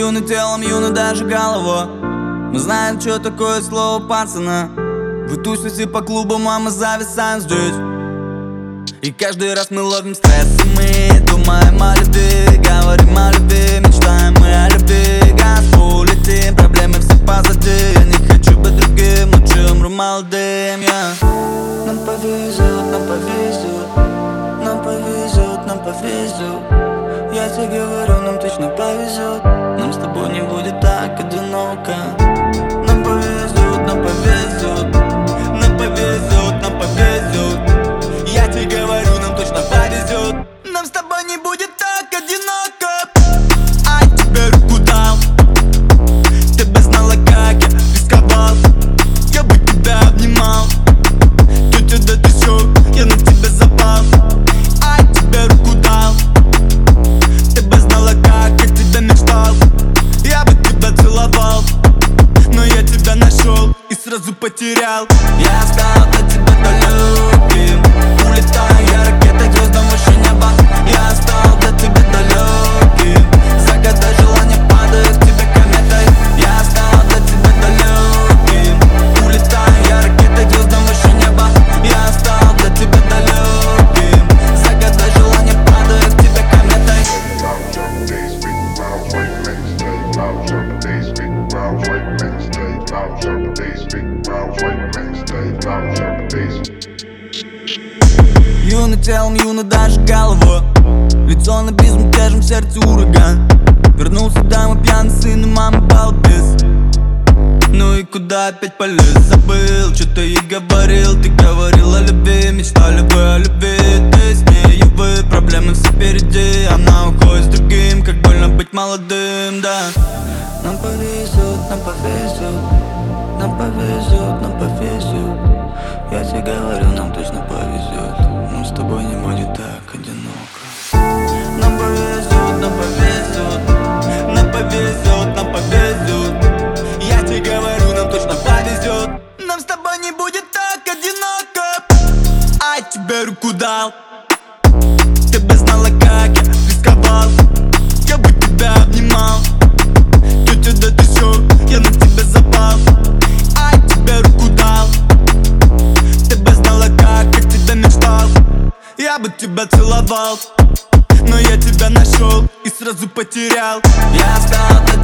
Юный телом, юный даже головой. Мы знаем, что такое слово пацана. Вы тусите по клубам, а мы зависаем здесь. И каждый раз мы ловим стресс, и мы думаем о любви, говорим о любви, мечтаем мы о любви. Газ улетим, проблемы все позади. Я не хочу быть другим, лучше умру молодым, Нам повезет, нам повезет, нам повезет, нам повезет. Я тебе говорю, нам точно повезет. Нам с тобой не будет так одиноко. Нам повезет, нам повезет, нам повезет, нам повезет. Я тебе говорю, нам точно повезет. Нам с тобой не будет так одиноко. А я тебе руку дал, ты бы знала, как я рисковал. Я бы тебя обнимал, тетя, да ты все, я на тебя запал. А я тебе руку дал, ты бы знала, как я тебя мечтал. Я бы тебя целовал, но я тебя нашел и сразу потерял. Я стал для тебя далеким. Улетаю я ракетой к звездам выше неба. Я стал для тебя далеким. Загадай желание, падаю к тебе кометой. Я стал для тебя далеким. Улетаю я ракетой к звездам выше неба. Я стал для тебя далеким. Загадай желание, падаю к тебе кометой. Юный телом, юный даже головой. Лицо на безмятежном сердце ураган. Вернулся домой пьяный сын и мама балбес. Ну и куда опять полез? Забыл, что ты ей говорил. Ты говорил о любви, мечтали вы о любви. Ты с ней, вы, проблемы все впереди. Она уходит с другим, как больно быть молодым, да. Нам повезет, нам повезет, нам повезет, нам повезет. Я тебе говорю, нам точно повезет. Нам с тобой не будет так одиноко. Нам повезет, нам повезет, нам повезет, нам повезет. Я тебе говорю, нам точно повезет. Нам с тобой не будет так одиноко. А я тебе руку дал, ты бы знала, как я рисковал. я бы тебя обнимал. Тетя, да ты все, я на тебя запал. А я тебе руку дал, ты бы знала, как я тебя мечтал. я бы тебя целовал, но я тебя нашел и сразу потерял. я стал для